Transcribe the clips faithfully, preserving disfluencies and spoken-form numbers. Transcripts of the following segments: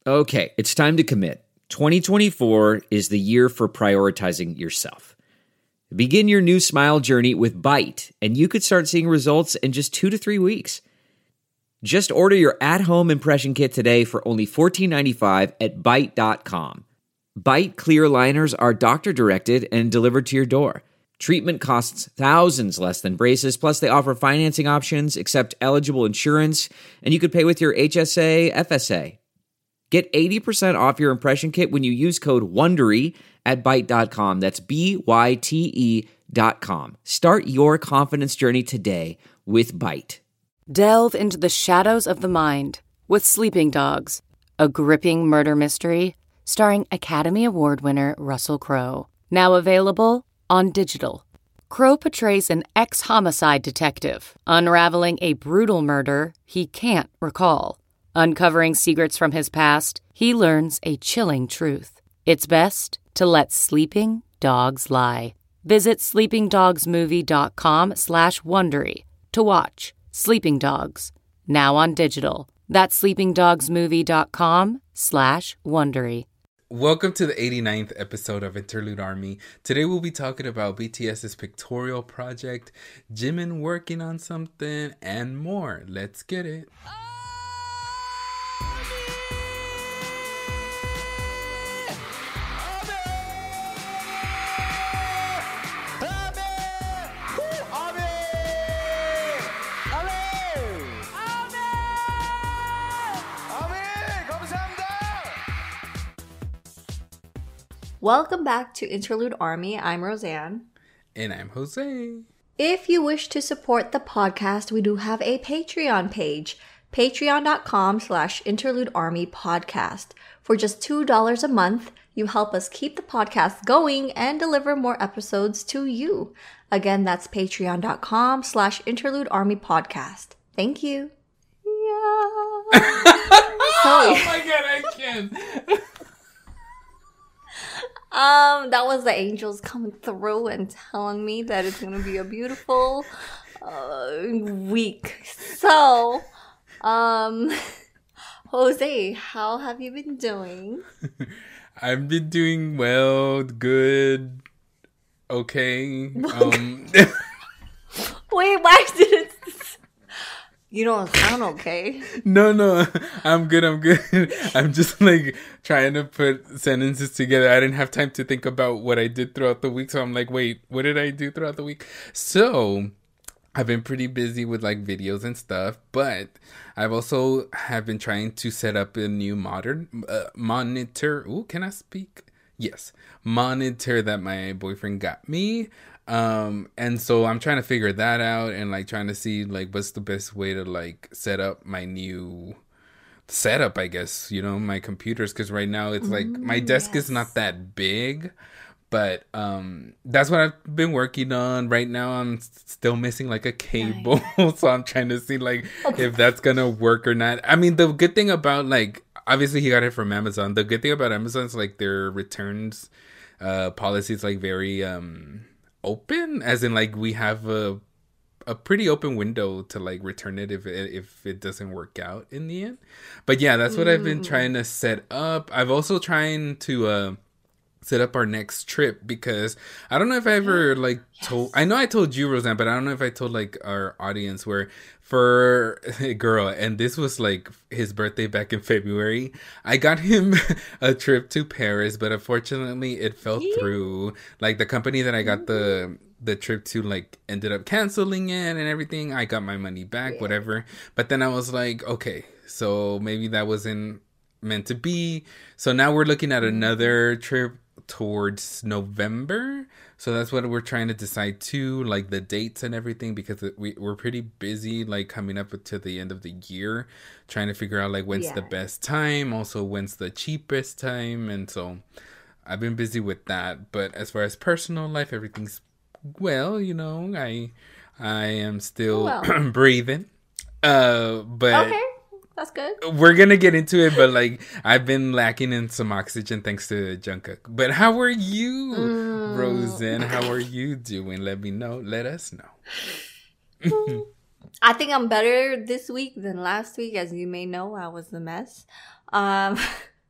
Okay, it's time to commit. twenty twenty-four is the year for prioritizing yourself. Begin your new smile journey with Byte, and you could start seeing results in just two to three weeks. Just order your at-home impression kit today for only fourteen ninety-five at byte dot com. Byte clear aligners are doctor-directed and delivered to your door. Treatment costs thousands less than braces, plus they offer financing options, accept eligible insurance, and you could pay with your H S A, F S A. Get eighty percent off your impression kit when you use code WONDERY at byte dot com. That's B Y T E dot com. Start your confidence journey today with Byte. Delve into the shadows of the mind with Sleeping Dogs, a gripping murder mystery starring Academy Award winner Russell Crowe. Now available on digital. Crowe portrays an ex-homicide detective unraveling a brutal murder he can't recall. Uncovering secrets from his past, he learns a chilling truth. It's best to let sleeping dogs lie. Visit sleepingdogsmovie.com slash Wondery to watch Sleeping Dogs, now on digital. That's sleepingdogsmovie.com slash Wondery. Welcome to the eighty-ninth episode of Interlude Army. Today we'll be talking about BTS's pictorial project, Jimin working on something, and more. Let's get it. Welcome back to Interlude Army. I'm Roseanne. And I'm Jose. If you wish to support the podcast, we do have a Patreon page. Patreon.com slash Interlude Army Podcast. For just two dollars a month, you help us keep the podcast going and deliver more episodes to you. Again, that's patreon.com slash Interlude Army Podcast. Thank you. Yeah. Oh my god, I can't. Um, that was the angels coming through and telling me that it's gonna be a beautiful uh, week. So, um, Jose, how have you been doing? I've been doing well, good, okay. Um, Wait, why did it? You don't sound okay. No, no, I'm good, I'm good. I'm just like trying to put sentences together. I didn't have time to think about what I did throughout the week. So I'm like, wait, what did I do throughout the week? So I've been pretty busy with like videos and stuff, but I've also have been trying to set up a new modern uh, monitor. Ooh, can I speak? Yes. Monitor that my boyfriend got me. Um, and so I'm trying to figure that out and like trying to see like what's the best way to like set up my new setup, I guess, you know, my computers. Cause right now it's like my desk yes. is not that big, but, um, that's what I've been working on right now. I'm still missing like a cable. Nice. So I'm trying to see like if that's gonna work or not. I mean, the good thing about like, obviously he got it from Amazon. The good thing about Amazon is like their returns, uh, policy is like very, um, open, as in like we have a a pretty open window to like return it if it, if it doesn't work out in the end. But yeah, that's what mm. I've been trying to set up. I've also trying to uh set up our next trip, because I don't know if I ever like yes. told I know I told you, Roseanne, but I don't know if I told like our audience, where for a girl, and this was like his birthday back in February, I got him a trip to Paris, but unfortunately it fell yeah. through. Like the company that I got the the trip to like ended up canceling it and everything. I got my money back, yeah. whatever. But then I was like, okay, so maybe that wasn't meant to be. So now we're looking at another trip towards November. So that's what we're trying to decide too, like the dates and everything, because we, we're pretty busy like coming up to the end of the year, trying to figure out like when's yeah. the best time, also when's the cheapest time. And so I've been busy with that. But as far as personal life, everything's well, you know, I I am still well. breathing. Uh, but okay. That's good. We're going to get into it, but like I've been lacking in some oxygen thanks to Jungkook. But how are you, mm. Roseanne? How are you doing? Let me know. Let us know. I think I'm better this week than last week. As you may know, I was a mess. Um,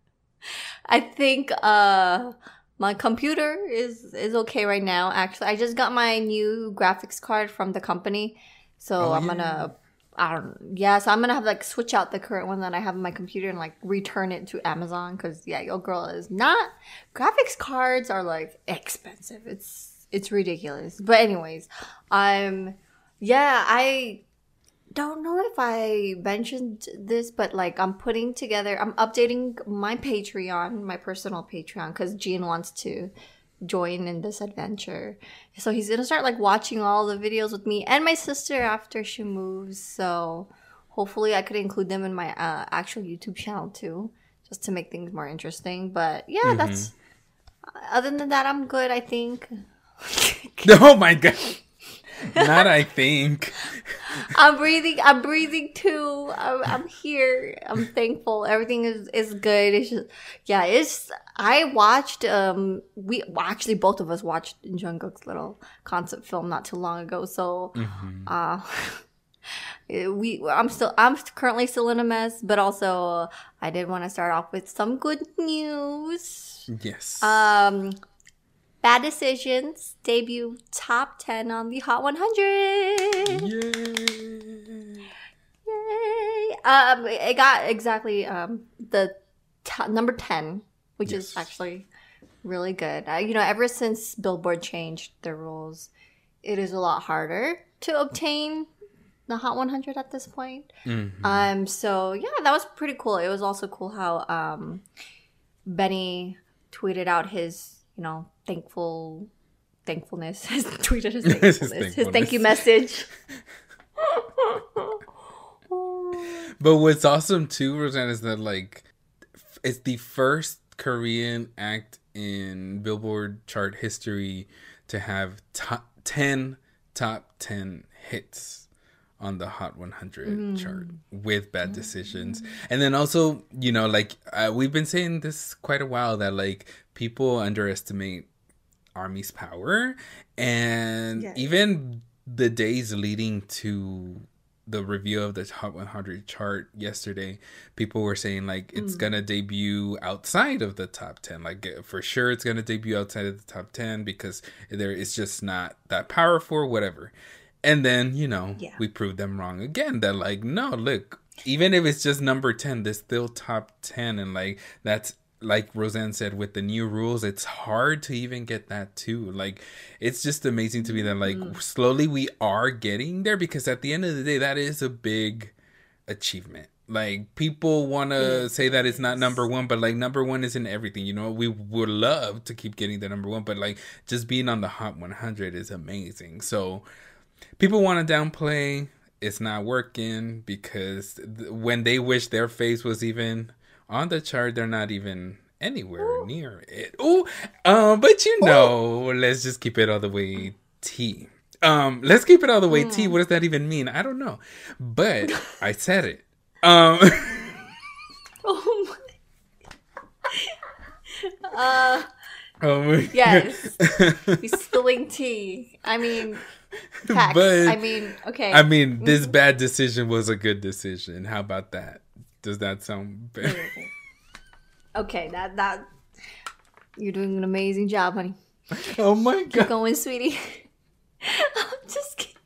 I think uh my computer is is okay right now. Actually, I just got my new graphics card from the company, so Oh, I'm yeah. gonna. I don't. Yeah, so I'm gonna have to, like switch out the current one that I have on my computer and like return it to Amazon because yeah, your girl is not. Graphics cards are like expensive. It's it's ridiculous. But anyways, um, yeah, I don't know if I mentioned this, but like I'm putting together, I'm updating my Patreon, my personal Patreon, because Gene wants to join in this adventure. So he's gonna start like watching all the videos with me and my sister after she moves. So hopefully I could include them in my uh, actual YouTube channel too, just to make things more interesting. But yeah, mm-hmm. that's other than that, I'm good, I think. Oh my god. Not I think. I'm breathing. I'm breathing too. I'm, I'm here. I'm thankful. Everything is, is good. It's just, yeah, it's, I watched, um, we well, actually both of us watched Jungkook's little concept film not too long ago. So, mm-hmm. uh, we, I'm still, I'm currently still in a mess, but also uh, I did want to start off with some good news. Yes. Um, Bad Decisions debut top ten on the Hot one hundred. Yay! Yay! Um, it got exactly um the t- number ten, which yes. is actually really good. Uh, you know, ever since Billboard changed their rules, it is a lot harder to obtain the Hot one hundred at this point. Mm-hmm. Um, so yeah, that was pretty cool. It was also cool how um Benny tweeted out his, you know, thankful thankfulness. His tweeted his thankfulness, his, thankfulness. his thank you message. But what's awesome too, Roseanne, is that like it's the first Korean act in Billboard chart history to have top ten top ten hits on the Hot one hundred mm. chart with Bad Decisions. And then also, you know, like uh, we've been saying this quite a while that like people underestimate ARMY's power, and yes. even the days leading to the review of the Hot one hundred chart yesterday, people were saying like it's mm. gonna debut outside of the top ten, like for sure it's gonna debut outside of the top ten because there it's just not that powerful or whatever. And then, you know, yeah. we proved them wrong again. That like, no, look, even if it's just number ten, they're still top ten. And like, that's like Roseanne said, with the new rules, it's hard to even get that too. Like, it's just amazing to me that like mm. slowly we are getting there, because at the end of the day, that is a big achievement. Like, people want to say that it's not number one, but like number one isn't everything. You know, we would love to keep getting the number one, but like just being on the Hot one hundred is amazing. So people want to downplay. It's not working because th- when they wish their face was even on the chart, they're not even anywhere Ooh. near it. Oh, um, but you know, Ooh. let's just keep it all the way T. Um, let's keep it all the way mm. T. What does that even mean? I don't know, but I said it. Um. oh my. Uh. Oh my. Yes. He's spilling tea. I mean. Facts. But I mean, okay. I mean, this mm-hmm. bad decision was a good decision. How about that? Does that sound better? Okay, that that you're doing an amazing job, honey. Oh my god. Keep going, sweetie. I'm just kidding.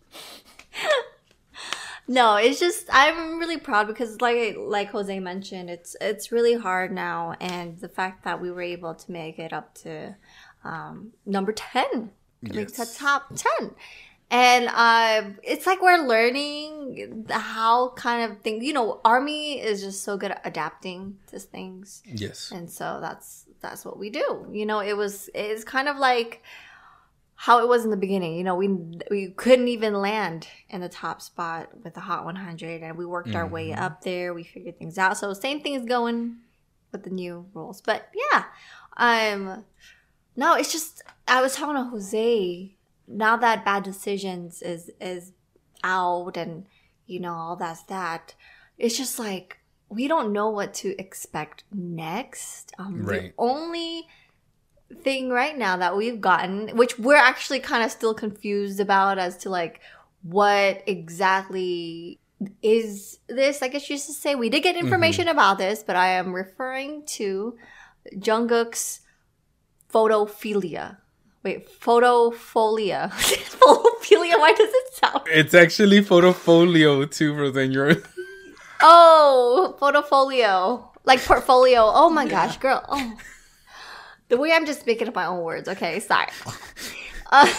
No, it's just I'm really proud because like like Jose mentioned, it's it's really hard now, and the fact that we were able to make it up to um, number ten, to yes. make the top ten. And uh, it's like we're learning how kind of thing, you know, ARMY is just so good at adapting to things. Yes. And so that's that's what we do. You know, it was it's kind of like how it was in the beginning. You know, we we couldn't even land in the top spot with the Hot one hundred, and we worked mm-hmm. our way up there. We figured things out. So same thing is going with the new rules. But yeah, um, no, it's just I was talking to Jose. Now that Bad Decisions is is out and, you know, all that's that, it's just like, we don't know what to expect next. Um, right. The only thing right now that we've gotten, which we're actually kind of still confused about as to, like, what exactly is this? I guess you should say we did get information mm-hmm. about this, but I am referring to Jungkook's photophilia. Wait, photophilia. Photophilia, why does it sound... It's actually photofolio too, Roseanne. You're... Oh, photofolio. Like portfolio. Oh my yeah. gosh, girl. Oh. The way I'm just making up my own words. Okay, sorry. Uh,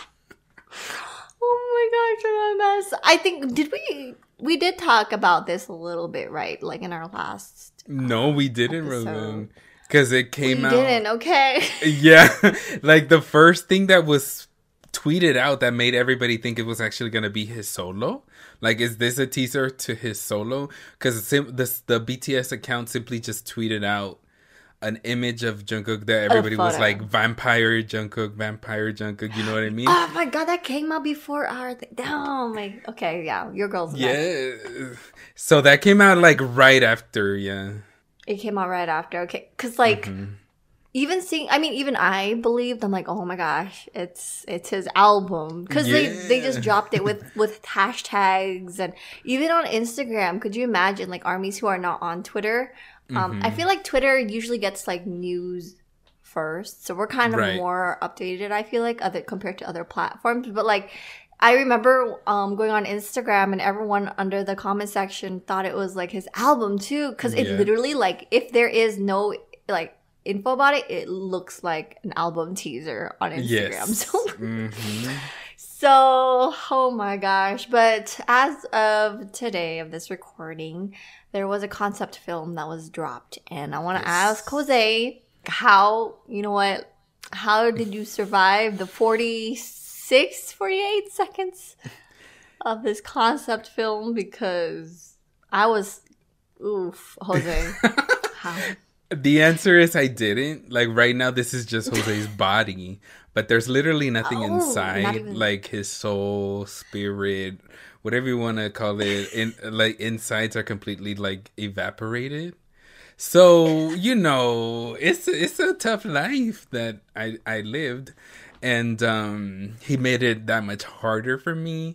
oh my gosh, I'm a mess. I think, did we... We did talk about this a little bit, right? Like in our last... No, we didn't, Roseanne. Because it came we out... We didn't, okay. Yeah. Like the first thing that was tweeted out that made everybody think it was actually going to be his solo. Like, is this a teaser to his solo? Because the, the B T S account simply just tweeted out an image of Jungkook that everybody was like, vampire Jungkook, vampire Jungkook. You know what I mean? Oh my god, that came out before our thing. Oh my... Okay, yeah. Your girl's... Yeah. So that came out like right after, yeah. It came out right after, okay. Because like... Mm-hmm. Even seeing, I mean, even I believed. I'm like, oh my gosh, it's it's his album, because yeah. they they just dropped it with with hashtags, and even on Instagram. Could you imagine, like, armies who are not on Twitter? Um, mm-hmm. I feel like Twitter usually gets like news first, so we're kind of right. more updated. I feel like other compared to other platforms, but like. I remember um, going on Instagram and everyone under the comment section thought it was like his album too, because it yeah. literally like if there is no like. info about it, it looks like an album teaser on Instagram. Yes. So, mm-hmm. so, oh my gosh. But as of today, of this recording, there was a concept film that was dropped. And I want to yes. ask Jose, how, you know what, how did you survive the forty-six, forty-eight seconds of this concept film? Because I was, oof, Jose. How? The answer is I didn't. Like right now, this is just Jose's body, but there's literally nothing oh, inside, even... like his soul, spirit, whatever you want to call it. In like insides are completely like evaporated. So you know, it's it's a tough life that I I lived, and um, he made it that much harder for me.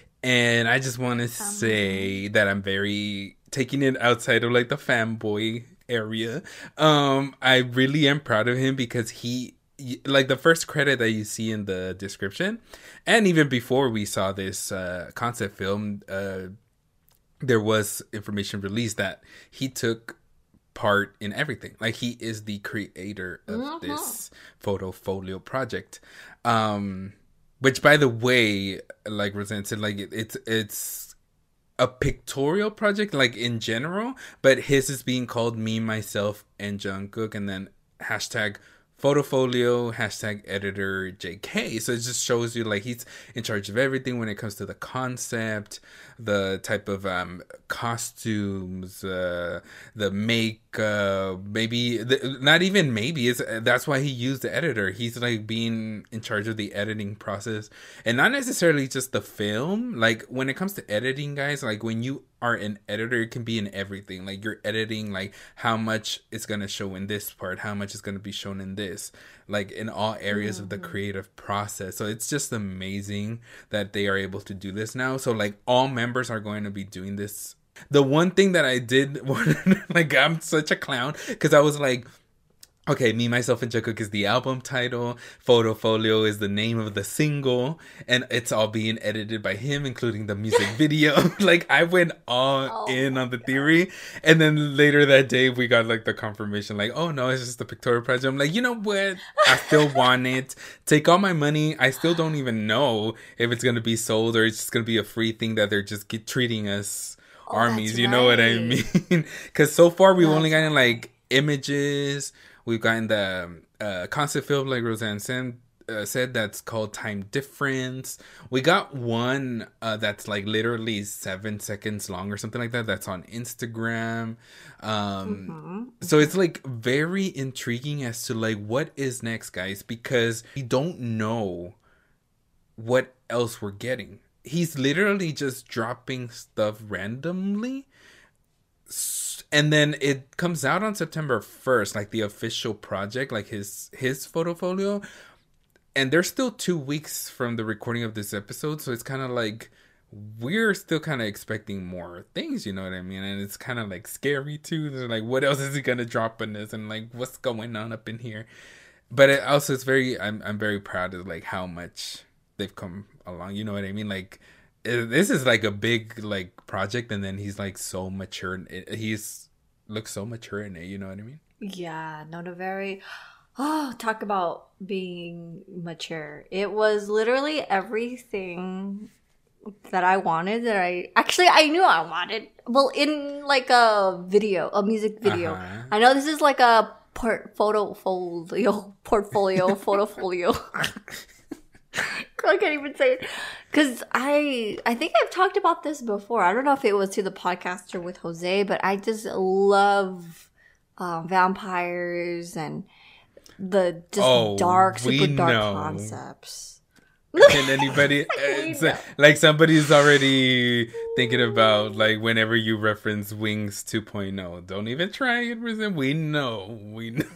And I just want to um, say that I'm very taking it outside of like the fanboy area. Um, I really am proud of him because he, like the first credit that you see in the description, and even before we saw this uh, concept film, uh, there was information released that he took part in everything. Like he is the creator of mm-hmm. this photofolio project. Um, which, by the way, like Roseanne said, like it, it's it's. a pictorial project, like in general, but his is being called Me, Myself, and Jungkook, and then hashtag photofolio, hashtag editor J K. So it just shows you like he's in charge of everything when it comes to the concept, the type of um, costumes, uh, the makeup, maybe the, not even maybe it's that's why he used the editor. He's like being in charge of the editing process, and not necessarily just the film. Like when it comes to editing, guys, like when you are an editor, it can be in everything. Like you're editing like how much it's gonna show in this part, how much is gonna be shown in this, like in all areas mm-hmm. of the creative process. So it's just amazing that they are able to do this now. So like all members are going to be doing this. The one thing that I did, like I'm such a clown, because I was like, okay, Me, Myself, and Jungkook is the album title. Photofolio is the name of the single. And it's all being edited by him, including the music video. Like, I went all oh in on the God. theory. And then later that day, we got, like, the confirmation. Like, oh, no, it's just a pictorial project. I'm like, you know what? I still want it. Take all my money. I still don't even know if it's going to be sold or it's just going to be a free thing that they're just get, treating us oh, armies. You right. know what I mean? Because so far, we've that's only gotten, like, images. We've gotten the uh, concept film, like Roseanne said, uh, said, that's called Time Difference. We got one uh, that's like literally seven seconds long or something like that. That's on Instagram. Um, mm-hmm. So it's like very intriguing as to like what is next, guys, because we don't know what else we're getting. He's literally just dropping stuff randomly. And then it comes out on September first, like the official project, like his his photofolio. And there's still two weeks from the recording of this episode. So it's kind of like, we're still kind of expecting more things, you know what I mean? And it's kind of like scary too. They're like, what else is he gonna drop in this? And like, what's going on up in here? But it also, it's very, I'm I'm very proud of like how much they've come along. You know what I mean? Like, it, this is like a big like project, and then he's like so mature. It, he's looks so mature in it. You know what I mean? Yeah, not a very. Oh, talk about being mature. It was literally everything that I wanted, that I actually I knew I wanted. Well, in like a video, a music video. Uh-huh. I know this is like a port photofolio, portfolio, photofolio. I can't even say it because I I think I've talked about this before. I don't know if it was to the podcast or with Jose, but I just love uh, vampires and the just oh, dark, super dark know. concepts. And anybody, like, like somebody's already thinking about like whenever you reference Wings two point oh, don't even try it. We know, we know.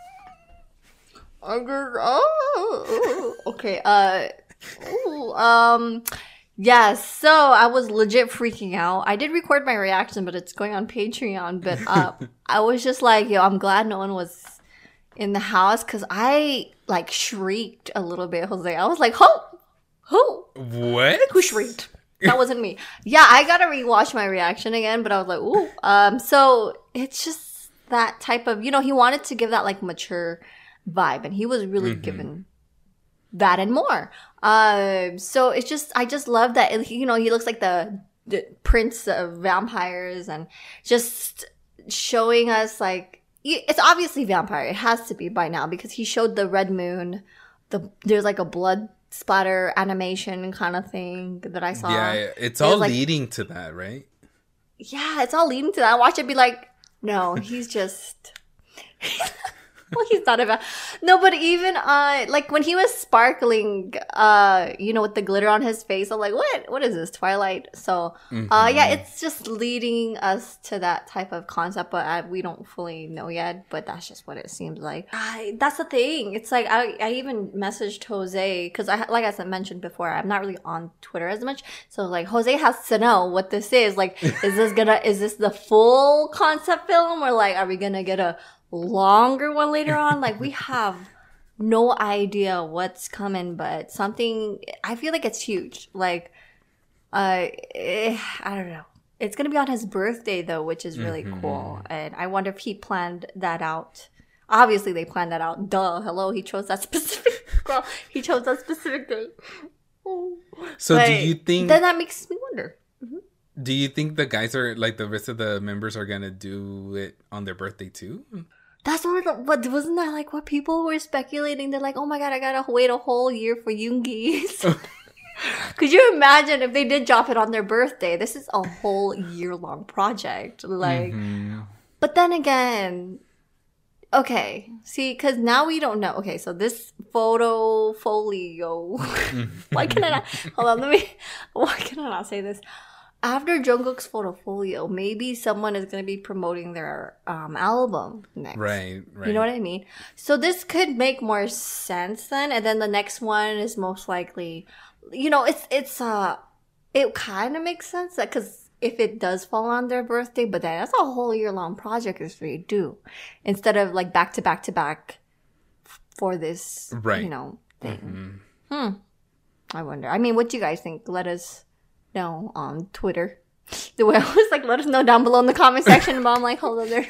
Oh, okay. Uh, ooh, um, yeah. So I was legit freaking out. I did record my reaction, but it's going on Patreon. But uh, I was just like, yo, I'm glad no one was in the house because I like shrieked a little bit, Jose. I was like, who? Who? What? Who shrieked? That wasn't me. Yeah, I gotta rewatch my reaction again, but I was like, ooh. Um, so it's just that type of, you know, he wanted to give that like mature vibe, and he was really mm-hmm. given that and more. Uh, so it's just, I just love that, you know, he looks like the, the prince of vampires, and just showing us like, it's obviously vampire. It has to be by now because he showed the red moon. The there's like a blood splatter animation kind of thing that I saw. Yeah, it's all like, leading to that, right? Yeah, it's all leading to that. I watch it be like, no, he's just... Well, he's not about... No, but even, uh, like, when he was sparkling, uh, you know, with the glitter on his face, I'm like, what? What is this, Twilight? So, mm-hmm. uh, yeah, it's just leading us to that type of concept, but I, we don't fully know yet, but that's just what it seems like. I, that's the thing. It's like, I, I even messaged Jose, because, I, like I said, mentioned before, I'm not really on Twitter as much, so, like, Jose has to know what this is. Like, is this gonna, is this the full concept film, or, like, are we gonna get a longer one later on? Like, we have no idea what's coming, but something, I feel like it's huge. Like, uh eh, I don't know, it's gonna be on his birthday though, which is really mm-hmm. cool, and I wonder if he planned that out. Obviously they planned that out, duh. Hello, he chose that specific well, he chose that specific day. So but do you think then that makes me wonder, mm-hmm. do you think the guys are like the rest of the members are gonna do it on their birthday too? That's what, the, what wasn't that like what people were speculating? They're like, oh my god, I gotta wait a whole year for Yoongi's. Could you imagine if they did drop it on their birthday? This is a whole year long project. Like, mm-hmm. But then again, okay, see, because now we don't know. Okay, so this photo folio. Why can I not? Hold on, let me. Why can I not say this? After Jungkook's photofolio, maybe someone is going to be promoting their um, album next. Right, right. You know what I mean? So this could make more sense then. And then the next one is most likely, you know, it's, it's, uh, it kind of makes sense that because if it does fall on their birthday, but then that's a whole year long project is what you do instead of like back to back to back for this, right. you know, thing. Mm-hmm. Hmm. I wonder. I mean, what do you guys think? Let us know on Twitter. The way I was like, let us know down below in the comment section. But I'm like, hold on, there.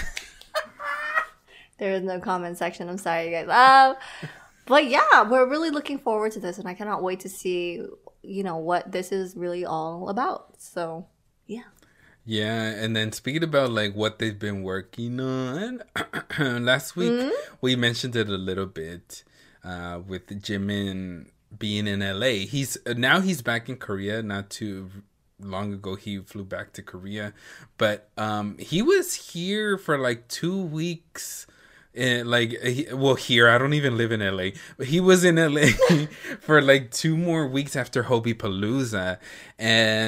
There is no comment section. I'm sorry, guys. Uh, but yeah, we're really looking forward to this, and I cannot wait to see, you know, what this is really all about. So, yeah. Yeah, and then speaking about like what they've been working on, last week mm-hmm. we mentioned it a little bit uh, with Jimin being in L A. He's now he's back in Korea. Not too long ago he flew back to Korea, but um he was here for like two weeks. And like he, well here I don't even live in L A, but he was in L A for like two more weeks after Hobie Palooza, and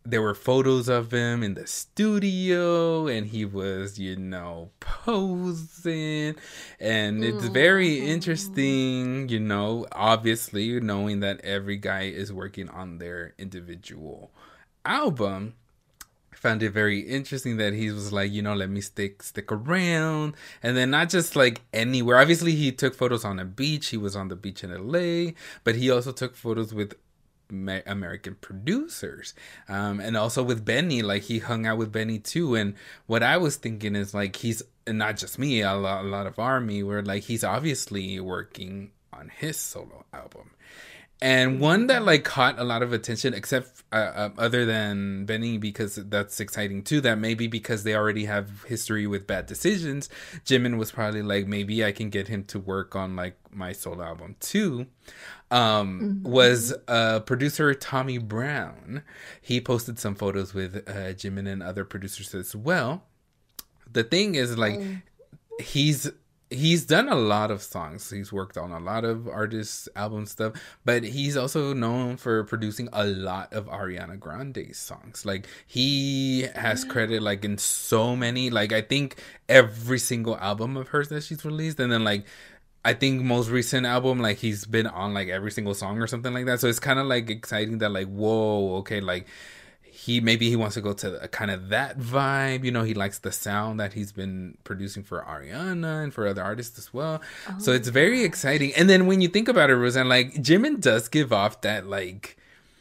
there were photos of him in the studio, and he was, you know, posing. And it's very interesting, you know, obviously knowing that every guy is working on their individual album. I found it very interesting that he was like, you know, let me stick stick around. And then not just like anywhere. Obviously, he took photos on a beach. He was on the beach in L A, but he also took photos with American producers, um, and also with Benny. Like, he hung out with Benny too. And what I was thinking is like, he's, and not just me, a lot, a lot of Army, where like he's obviously working on his solo album. And one that like caught a lot of attention, except uh, uh, other than Benny, because that's exciting too, that maybe because they already have history with Bad Decisions, Jimin was probably like, maybe I can get him to work on like my solo album too. Um, mm-hmm. Was uh, producer Tommy Brown. He posted some photos with uh, Jimin and other producers as well. The thing is, like, mm. he's he's done a lot of songs. He's worked on a lot of artists' album stuff, but he's also known for producing a lot of Ariana Grande's songs. Like, he has credit like in so many, like I think every single album of hers that she's released, and then like I think most recent album, like he's been on like every single song or something like that. So it's kind of like exciting that like, whoa, okay, like he maybe he wants to go to a, kind of that vibe, you know. He likes the sound that he's been producing for Ariana and for other artists as well. Oh, so it's very exciting. And then when you think about it, Roseanne, like Jimin does give off that like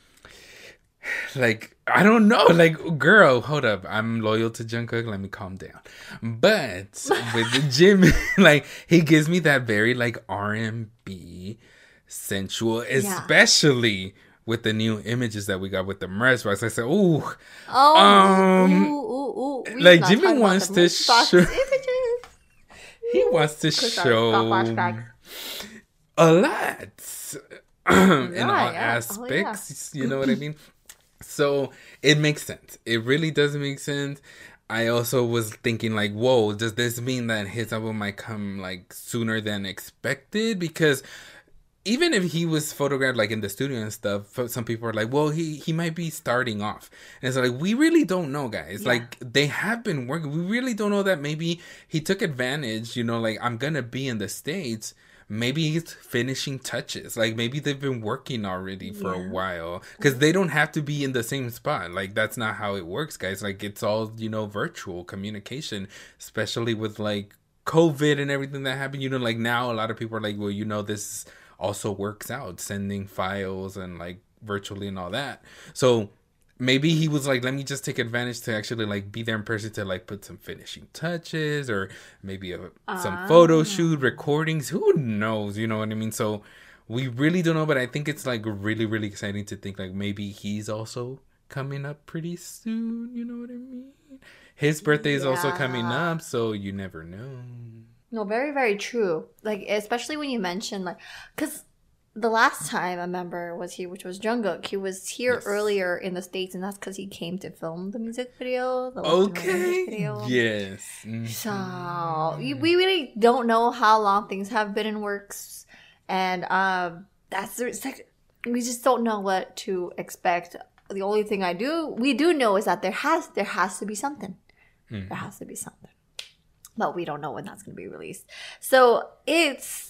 like I don't know, like, girl, hold up, I'm loyal to Jungkook, let me calm down. But with Jimin, like, he gives me that very like R and B sensual, especially yeah. with the new images that we got with the merch box. I said, ooh, oh, um, ooh, ooh, ooh. like Jimin wants to show, he wants to show a lot in yeah, all yeah. aspects. Oh, yeah. You know what I mean? So it makes sense. It really does make sense. I also was thinking like, whoa, does this mean that his album might come like sooner than expected? Because even if he was photographed like in the studio and stuff, some people are like, well, he, he might be starting off. And it's like, we really don't know, guys. Yeah. Like, they have been working. We really don't know that maybe he took advantage, you know, like, I'm going to be in the States. Maybe he's finishing touches. Like, maybe they've been working already for yeah. a while. Because they don't have to be in the same spot. Like, that's not how it works, guys. Like, it's all, you know, virtual communication. Especially with, like, COVID and everything that happened. You know, like, now a lot of people are like, well, you know, this also works out. Sending files and, like, virtually and all that. So maybe he was like, let me just take advantage to actually like be there in person to like put some finishing touches, or maybe a, uh, some photo shoot, recordings, who knows, you know what I mean? So we really don't know, but I think it's like really, really exciting to think like maybe he's also coming up pretty soon, you know what I mean? His birthday is yeah. also coming up, so you never know. No, very, very true. Like, especially when you mention like, because the last time I remember was here, which was Jungkook. He was here yes. earlier in the States, and that's because he came to film the music video. The okay. music video. Yes. Mm-hmm. So we really don't know how long things have been in works, and um, that's it's like, we just don't know what to expect. The only thing I do we do know is that there has there has to be something. Mm-hmm. There has to be something, but we don't know when that's going to be released. So it's.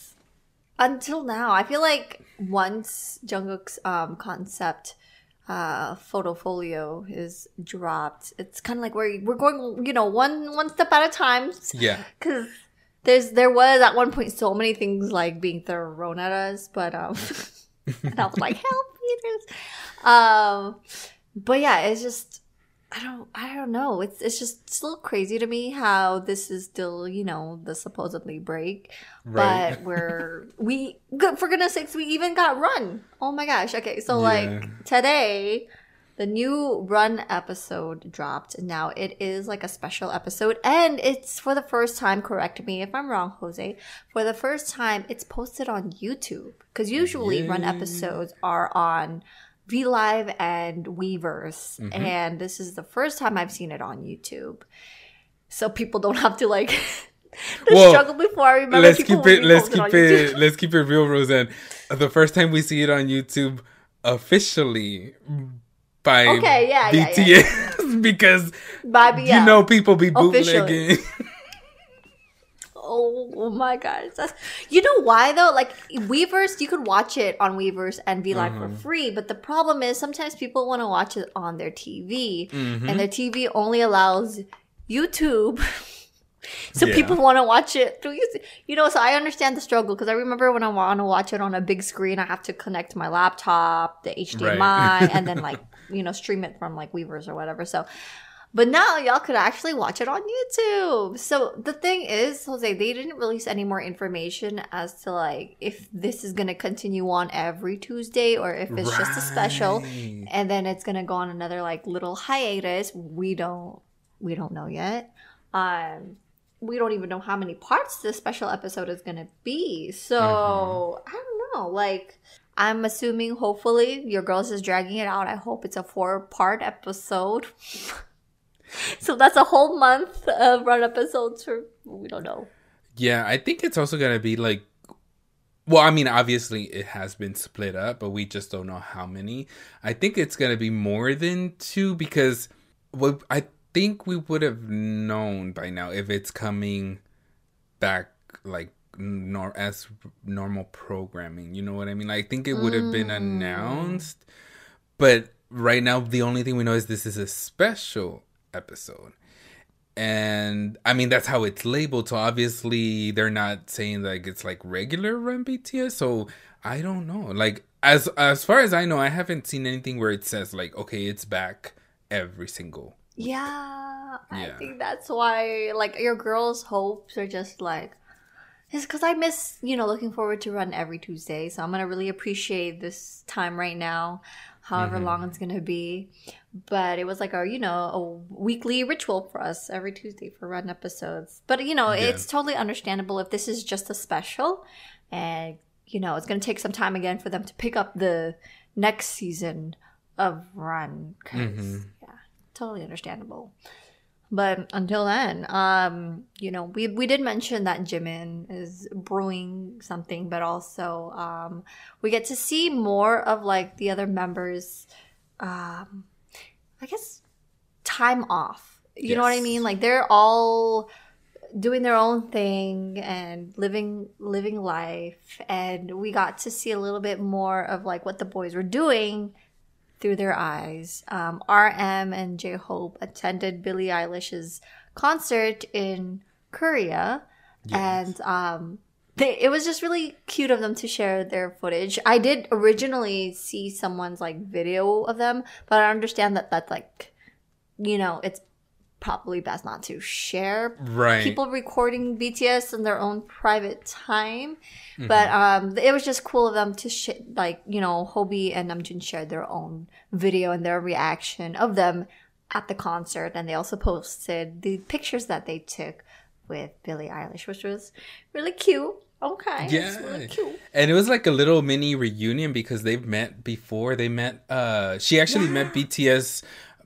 Until now, I feel like once Jungkook's um, concept uh, photofolio is dropped, it's kind of like we're we're going, you know, one one step at a time. Yeah. Because there's there was at one point so many things like being thrown at us, but um, and I was like, help me, um, but yeah, it's just. I don't I don't know. It's it's just still crazy to me how this is still, you know, the supposedly break. Right. But we're we for goodness sakes, we even got Run. Oh my gosh. Okay, so yeah. like today the new Run episode dropped. Now it is like a special episode, and it's for the first time, correct me if I'm wrong, Jose, for the first time it's posted on YouTube. Because usually yeah. Run episodes are on V Live and Weverse, mm-hmm. and this is the first time I've seen it on YouTube, so people don't have to like the well, struggle before. I remember let's keep it, let's keep it, it let's keep it real, Roseanne. The first time we see it on YouTube officially, by okay, yeah, B T S yeah, yeah. because By, yeah. you know people be bootlegging. Officially. Oh, oh my god. That's, you know why though? Like Weverse, you could watch it on Weverse and be like Mm-hmm. for free, but the problem is sometimes people want to watch it on their T V Mm-hmm. and their T V only allows YouTube. So Yeah. people want to watch it through YouTube. You know, so I understand the struggle because I remember when I want to watch it on a big screen, I have to connect my laptop, the H D M I, Right. and then like, you know, stream it from like Weverse or whatever. So, but now y'all could actually watch it on YouTube. So the thing is, Jose, they didn't release any more information as to like if this is going to continue on every Tuesday or if it's just a special Right. and then it's going to go on another like little hiatus. We don't, we don't know yet. Um, we don't even know how many parts this special episode is going to be. So Mm-hmm. I don't know. Like, I'm assuming hopefully your girls is dragging it out. I hope it's a four part episode. So that's a whole month of run episodes for, we don't know. Yeah, I think it's also gonna be like, well, I mean, obviously it has been split up, but we just don't know how many. I think it's gonna be more than two because, well, I think we would have known by now if it's coming back like nor as normal programming. You know what I mean? I think it would have been announced, but right now the only thing we know is this is a special episode. And I mean that's how it's labeled, so obviously they're not saying like it's like regular Run B T S. So I don't know. Like as as far as I know, I haven't seen anything where it says like, okay, it's back every single. Yeah, I Yeah. think that's why, like, your girls' hopes are just like, it's because I miss, you know, looking forward to Run every Tuesday. So I'm going to really appreciate this time right now, however long it's going to be. But it was like a, you know, a weekly ritual for us every Tuesday for Run episodes. But, you know, Yeah. it's totally understandable if this is just a special and, you know, it's going to take some time again for them to pick up the next season of Run. Because, yeah, totally understandable. But until then, um, you know, we we did mention that Jimin is brewing something, but also um, we get to see more of like the other members, um, I guess, time off. You know what I Yes. mean? Like they're all doing their own thing and living living life, and we got to see a little bit more of like what the boys were doing through their eyes. Um, R M and J-Hope attended Billie Eilish's concert in Korea. Yes. And um, they, it was just really cute of them to share their footage. I did originally see someone's like video of them, but I understand that that's like, you know, it's probably best not to share Right. people recording B T S in their own private time. Mm-hmm. But um, it was just cool of them to sh- like, you know, Hobie and Namjoon shared their own video and their reaction of them at the concert, and they also posted the pictures that they took with Billie Eilish, which was really cute. Okay, Yeah. it's really cute. And it was like a little mini reunion because they've met before. They met uh she actually met B T S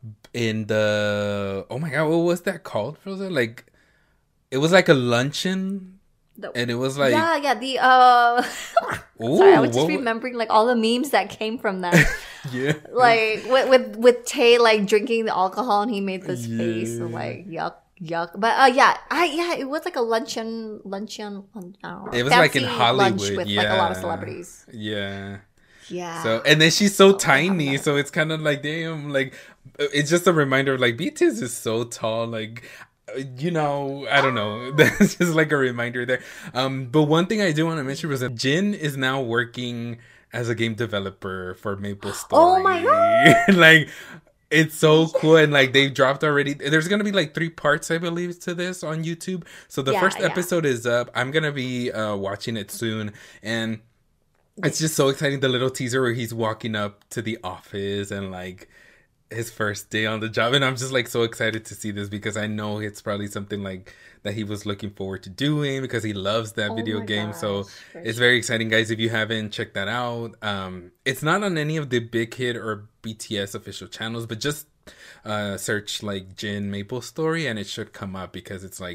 in the, oh my god, what was that called, Rosa? Like it was like a luncheon, The- and it was like, yeah, yeah. The uh, ooh, sorry, I was just what wa- remembering like all the memes that came from that. yeah, Like with with with Tay like drinking the alcohol, and he made this face of Yeah. like yuck yuck. But uh, yeah, I yeah, it was like a luncheon luncheon. I don't know, it was like in fancy Hollywood, lunch with yeah, like a lot of celebrities. yeah. Yeah. So and then she's so tiny, so it's kind of like damn, like it's just a reminder of like B T S is so tall, like you know, I don't know. That's just like a reminder there. Um, but one thing I do want to mention was that Jin is now working as a game developer for Maple Story. Oh my God. Like it's so cool, and like they dropped already. There's gonna be like three parts, I believe, to this on YouTube. So the Yeah, first yeah. episode is up. I'm gonna be uh, watching it soon, and it's just so exciting. The little teaser where he's walking up to the office and like his first day on the job, and I'm just like so excited to see this because I know it's probably something like that he was looking forward to doing because he loves that Oh video my game. So gosh, for it's sure. very exciting, guys. If you haven't checked that out, um, it's not on any of the Big Hit or B T S official channels, but just uh, search like Jin Maple Story and it should come up because it's like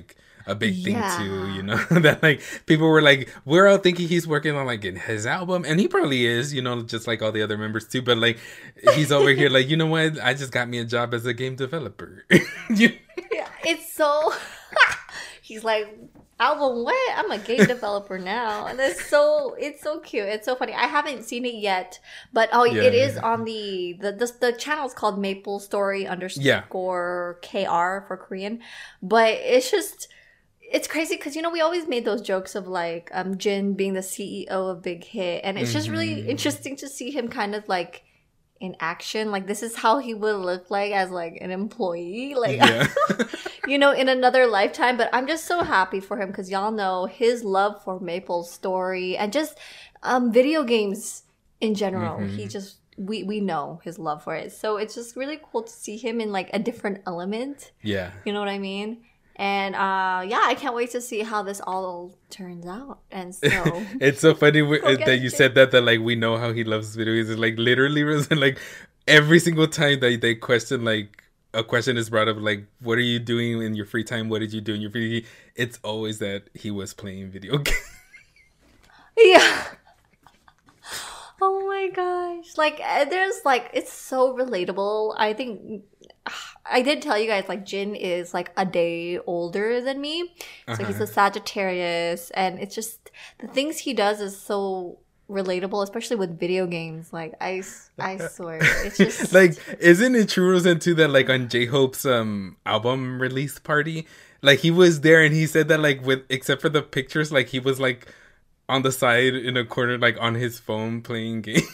a big thing Yeah. too, you know, that like people were like, we're all thinking he's working on like in his album, and he probably is, you know, just like all the other members too. But like he's over here like, you know what? I just got me a job as a game developer. You- Yeah, it's so. He's like, album what? I'm a game developer now, and it's so it's so cute. It's so funny. I haven't seen it yet, but oh, Yeah. it is on the the the, the channel is called Maple Story underscore K R for Korean, but it's just. It's crazy because, you know, we always made those jokes of like um Jin being the C E O of Big Hit, and it's just really Mm-hmm. interesting to see him kind of like in action. Like, this is how he would look like as like an employee, like yeah. you know, in another lifetime. But I'm just so happy for him because y'all know his love for Maple Story and just um video games in general. Mm-hmm. He just we we know his love for it, so it's just really cool to see him in like a different element. Yeah. You know what I mean? And uh, yeah, I can't wait to see how this all turns out. And so, It's so funny w- Go get that you it. said that, that like we know how he loves videos. It's like literally, Roseanne, like every single time that they question, like a question is brought up, like, what are you doing in your free time? What did you do in your free time? It's always that he was playing video games. yeah. Oh my gosh. Like, uh, there's like, it's so relatable. I think I did tell you guys, like, Jin is like a day older than me. So he's a Sagittarius. And it's just, the things he does is so relatable, especially with video games. Like, I, s- I swear. It's just. Like, isn't it true, Roseanne, too, that like on J-Hope's um album release party, like he was there and he said that like with, except for the pictures, like he was like on the side in a corner, like on his phone playing games.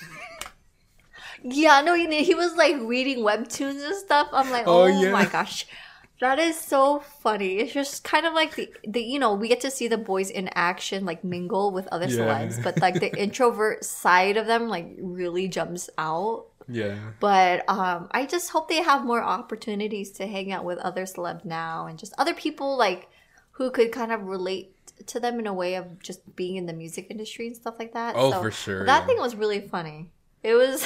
Yeah, no, he, he was like reading webtoons and stuff. I'm like, Oh, oh, yeah. my gosh. That is so funny. It's just kind of like the, the, you know, we get to see the boys in action, like mingle with other Yeah. celebs, but like the introvert side of them, like really jumps out. Yeah. But um, I just hope they have more opportunities to hang out with other celebs now and just other people like who could kind of relate to them in a way of just being in the music industry and stuff like that. Oh, for sure, That yeah. thing was really funny. It was,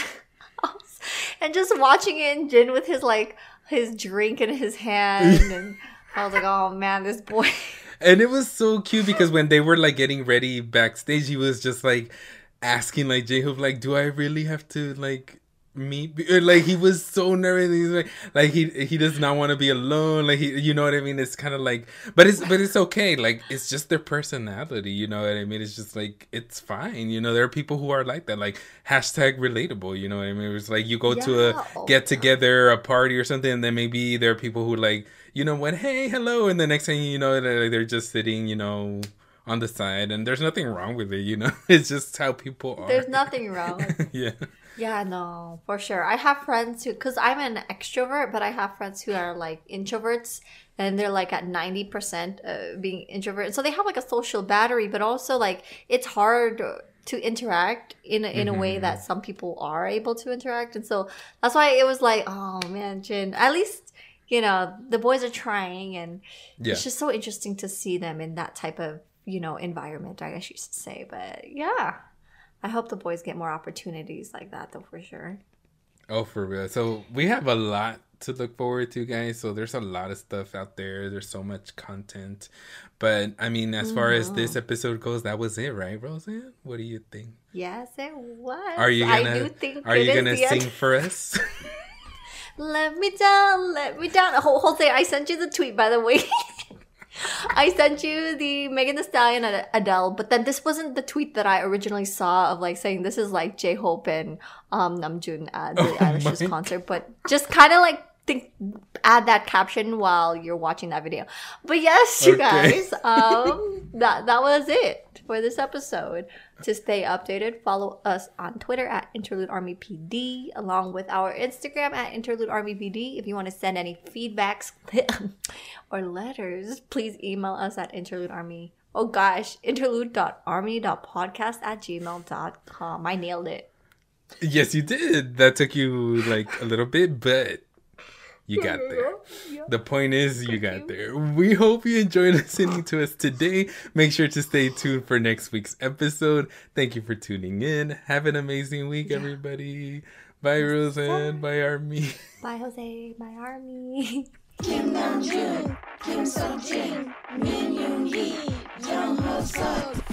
and just watching it in Jin with his like his drink in his hand, and I was like, oh man, this boy. And it was so cute because when they were like getting ready backstage, he was just like asking like J-Hope, like, do I really have to like meet? Or, like he was so nervous. He's like, like he he does not want to be alone. Like he, you know what I mean? It's kind of like, but it's but it's okay. Like it's just their personality. You know what I mean? It's just like it's fine. You know, there are people who are like that. Like hashtag relatable. You know what I mean? It's like you go to Yeah. a get together, a party or something, and then maybe there are people who like, you know what, hey, hello, and the next thing you know, they're, they're just sitting, you know, on the side, and there's nothing wrong with it, you know. It's just how people are. There's nothing wrong. Yeah. Yeah, no, for sure. I have friends who, because I'm an extrovert, but I have friends who are like introverts, and they're like at ninety percent uh, being introvert. So they have like a social battery, but also like it's hard to interact in a, in a way that some people are able to interact. And so that's why it was like, oh man, Jin, at least, you know, the boys are trying, and Yeah. it's just so interesting to see them in that type of, you know, environment, I guess you should say. But yeah. I hope the boys get more opportunities like that, though, for sure. Oh, for real. So we have a lot to look forward to, guys. So there's a lot of stuff out there. There's so much content. But I mean, as far as this episode goes, that was it, right, Roseanne? What do you think? Yes, it was. Are you I gonna do think Are it you is gonna the sing end. for us? Let me down, let me down. Ho- Jose, I sent you the tweet, by the way. I sent you the Megan Thee Stallion and Adele, but then this wasn't the tweet that I originally saw of like saying this is like J-Hope and um, Namjoon at Billie Oh Eilish's my concert, but just kind of like think add that caption while you're watching that video. But yes, you Okay. guys, um, that that was it for this episode. To stay updated, follow us on Twitter at Interlude Army P D, along with our Instagram at Interlude Army P D. If you want to send any feedbacks or letters, please email us at interludearmy. Oh gosh, interlude.army.podcast at gmail.com. I nailed it. Yes, you did. That took you like a little bit, but you got there. The point is, you got there. We hope you enjoyed listening to us today. Make sure to stay tuned for next week's episode. Thank you for tuning in. Have an amazing week, everybody. Bye, Roseanne. Bye, Army. Bye, Jose. Bye, Army. Kim Namjoon, Kim Seokjin, Min Yoon Hee, Jung Ho Suk.